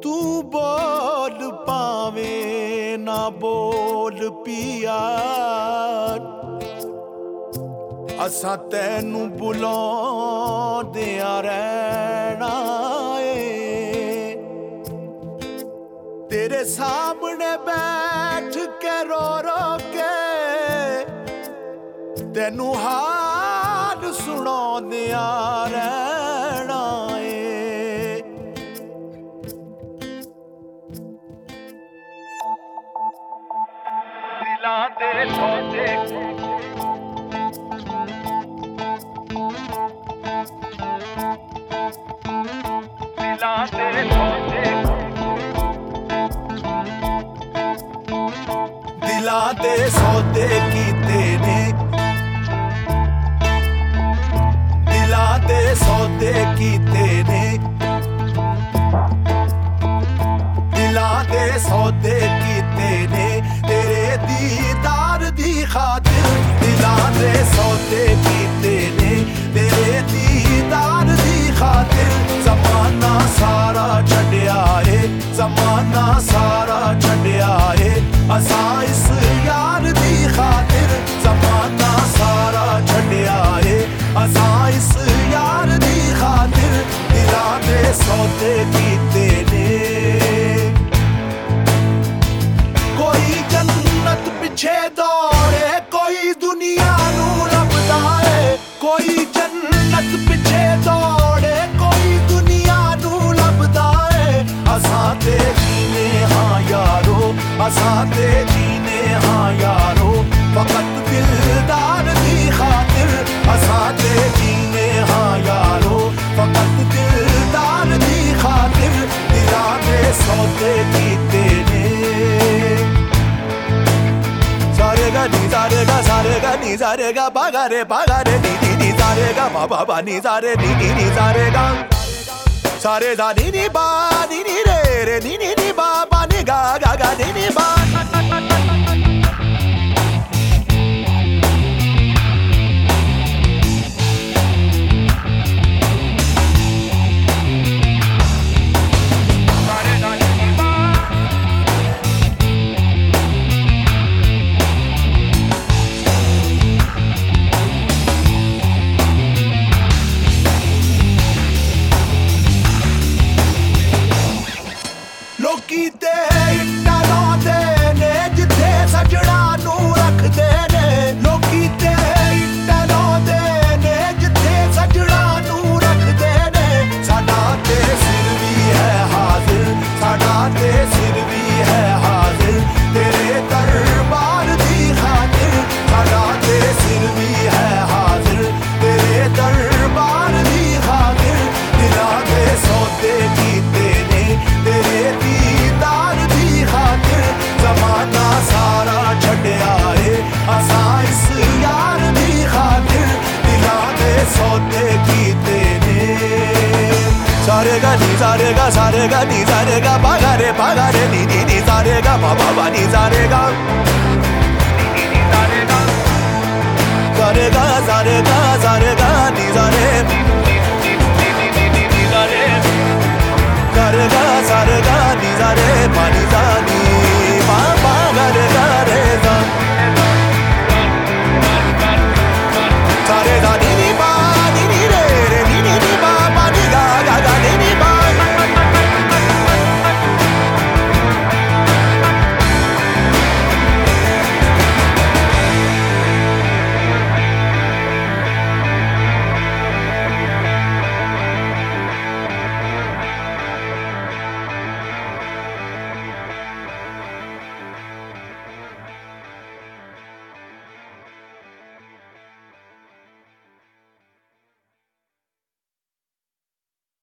तू बोल पावे ना बोल पिया असां तैनू बुलाउंदियां रहना तेरे सामने बैठ के रो रो के तैनू हाल सुनाउंदियां रहना दिलां दे सौदे दिलां दे सौदे दिलां दे सौदे कीते ने दिलां दे सौदे कीते ने दिलां दे सौदे कीते ने तेरे दीदार दी खातिर दिलां दे सौदे कीते ने तेरे दीदार दी खातिर ज़माना सारा छड्डिया है ज़माना सारा छड्डिया है असां इस यार दी खातिर ज़माना सारा छड्डिया है असां इस यार दी खातिर दिलां दे सौदे कीते ने कोई जन्नत पिछे दौड़े कोई दुनिया नू लभदा है कोई जन्नत पिछे दौड़े कोई दुनिया नू लभदा है असां ते जीने हाँ यारो असां ते जीने हाँ यारो फकत दिलदार दी खातिर असां ते जीने हाँ यारो फकत दिलदार दी खातिर दिलां दे सौदे कीते ने सारे गा नी सारे गा पागा रे नी नी सारे गा बा नी सारे नी सारे गा सारे दा नी बा नी रे नी बा नी गा गा नी बा लोकी ते इट्टा लांदे ने जिथे सजड़ा नू रखदे ने लोकी ते इट्टा लांदे ने जिथे सजड़ा नू रखदे ने साडा ते सिर भी है हाजिर साडा ते सिर भी है हाजिर तेरे दरबार दी खातिर साडा ते सिर भी है हाजिर तेरे दरबार दी खातिर दिलां दे सौदे कीते ने तेरे दीदार दी खातिर ज़माना सारा छड्डिया है असां इस यार दी खातिर दिलां दे सौदे कीते ने सारे गा नी सारे गा पागा रे नी नी सारे गा बा नी सारे गा सारे गा नी सारे गा नी सारे पा नी सा